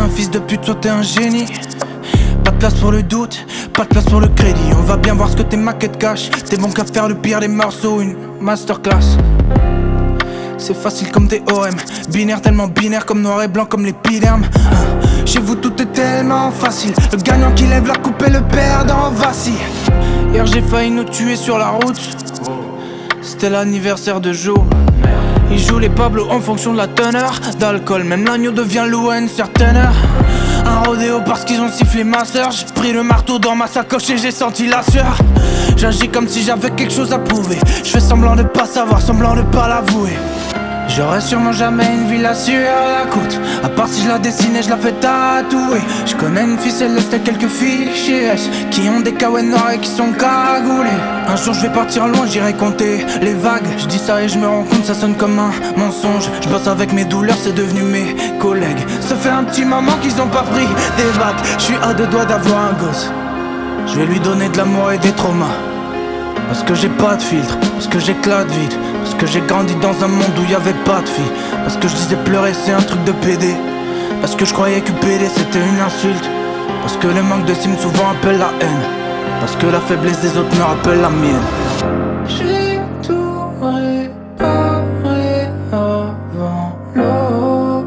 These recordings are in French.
un fils de pute, soit t'es un génie. Pas de place pour le doute, pas de place pour le crédit. On va bien voir ce que tes maquettes cachent. T'es bon qu'à faire le pire des morceaux, une masterclass. C'est facile comme des OM, binaire tellement binaire comme noir et blanc comme l'épiderme. Chez vous tout est tellement facile, le gagnant qui lève la coupe et le perdant vacille. Hier j'ai failli nous tuer sur la route, c'était l'anniversaire de Joe. Il joue les Pablo en fonction de la teneur d'alcool, même l'agneau devient loup à une certaine heure. Un rodéo parce qu'ils ont sifflé ma soeur. J'ai pris le marteau dans ma sacoche et j'ai senti la sueur. J'agis comme si j'avais quelque chose à prouver. Je fais semblant de pas savoir, semblant de pas l'avouer. J'aurais sûrement jamais une villa sur la côte, à part si je la dessine et je la fais tatouer. Je connais une fille céleste et quelques filles chez S qui ont des kawaii noirs et qui sont cagoulées. Un jour je vais partir loin, j'irai compter les vagues. Je dis ça et je me rends compte, ça sonne comme un mensonge. Je bosse avec mes douleurs, c'est devenu mes collègues. Ça fait un petit moment qu'ils ont pas pris des vagues. Je suis à deux doigts d'avoir un gosse. Je vais lui donner de l'amour et des traumas. Parce que j'ai pas de filtre, parce que j'éclate vite. Parce que j'ai grandi dans un monde où y'avait pas de filles. Parce que je disais pleurer c'est un truc de PD. Parce que je croyais que PD c'était une insulte. Parce que le manque de cimes souvent appelle la haine. Parce que la faiblesse des autres me rappelle la mienne. J'ai tout réparé avant l'aube.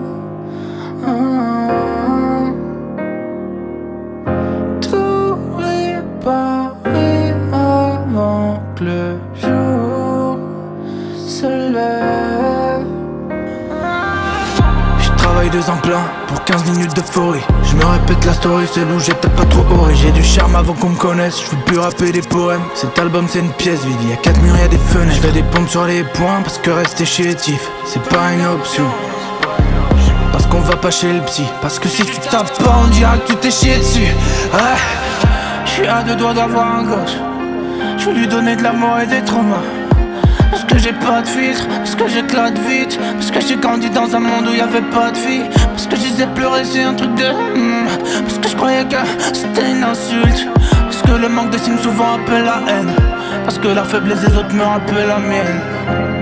Tout réparé avant que le jour se lève. Je travaille 2 ans plein pour 15 minutes d'euphorie. Je me répète la story, celle où j'étais pas trop horrible. J'ai du charme avant qu'on me connaisse, je veux plus rapper des poèmes. Cet album c'est une pièce vide, y'a 4 murs, y'a des fenêtres. Je fais des pompes sur les points parce que rester chétif, c'est pas une option. Parce qu'on va pas chez le psy, parce que si tu tapes pas on dira que tu t'es chié dessus. Ouais, je suis à 2 doigts d'avoir un gosse. Je veux lui donner de l'amour et des traumas. Parce que j'ai pas de filtre, parce que j'éclate vite. Parce que j'ai grandi dans un monde où y'avait pas de filles. Parce que je disais pleurer c'est un truc de parce que je croyais que c'était une insulte. Parce que le manque de cimes souvent appelle la haine. Parce que la faiblesse des autres me rappelle la mienne.